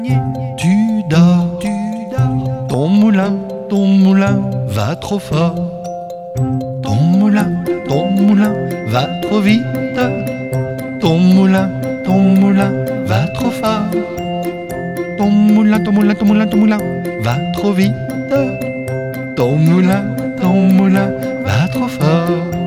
Tu dors, ton moulin va trop fort. Ton moulin va trop vite. Ton moulin va trop fort. Ton moulin va trop vite. Ton moulin va trop fort.